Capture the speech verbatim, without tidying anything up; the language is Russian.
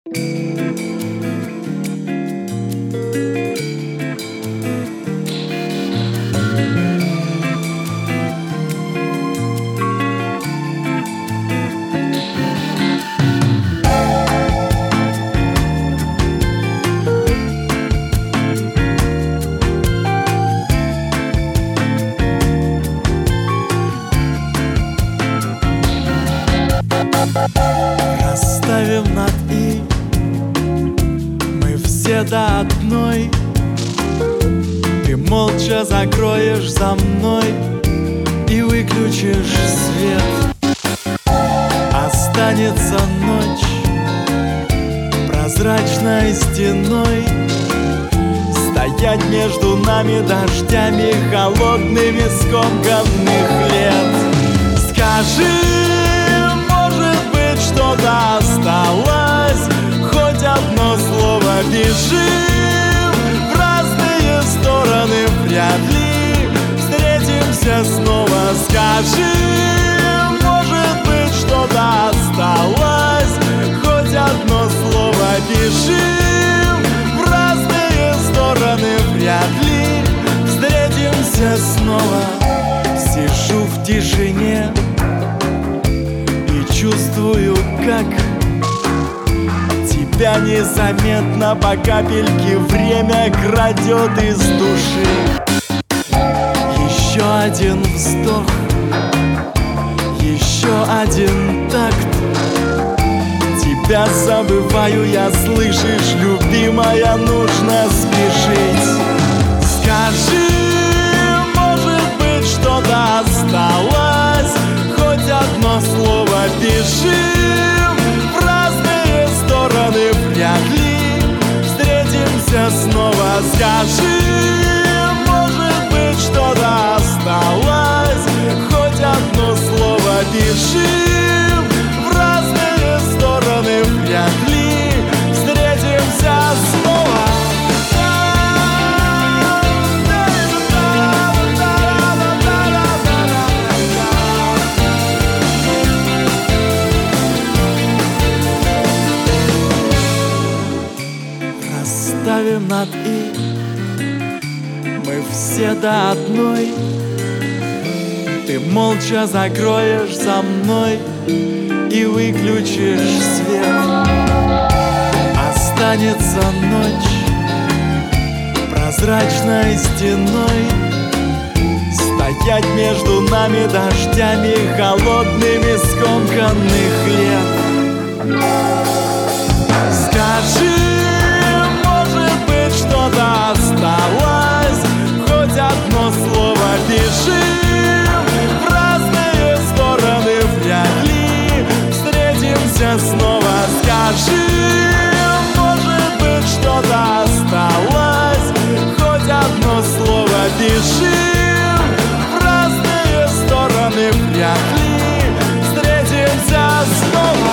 Расставим над «и» мы все до одной. Ты молча закроешь за мной и выключишь свет. Останется ночь прозрачной стеной, стоять между нами дождями холодными скомканных лет. Скажи, что-то осталось, хоть одно слово. Бежим в разные стороны, вряд ли встретимся снова. Скажи, может быть, что-то осталось, хоть одно слово. Бежим в разные стороны, вряд ли встретимся снова. Сижу в тишине, чувствую, как тебя незаметно по капельке время крадет из души. Еще один вздох, еще один такт. Тебя забываю я, слышишь, любимая, нужно спешить. Скажи, может быть, что-то осталось, хоть одно слово. Бежим в разные стороны, вряд ли встретимся снова. Скажи, может быть, что-то осталось, хоть одно слово. Бежим в разные стороны, вряд ли встретимся снова. Ставим над «и» мы все до одной. Ты молча закроешь за мной и выключишь свет. Останется ночь прозрачной стеной, стоять между нами дождями холодными скомканных лет. Скажи, что-то осталось, хоть одно слово. Бежим в разные стороны, вряд ли встретимся снова. Скажи, может быть, что-то осталось, хоть одно слово. Бежим в разные стороны, вряд ли встретимся снова.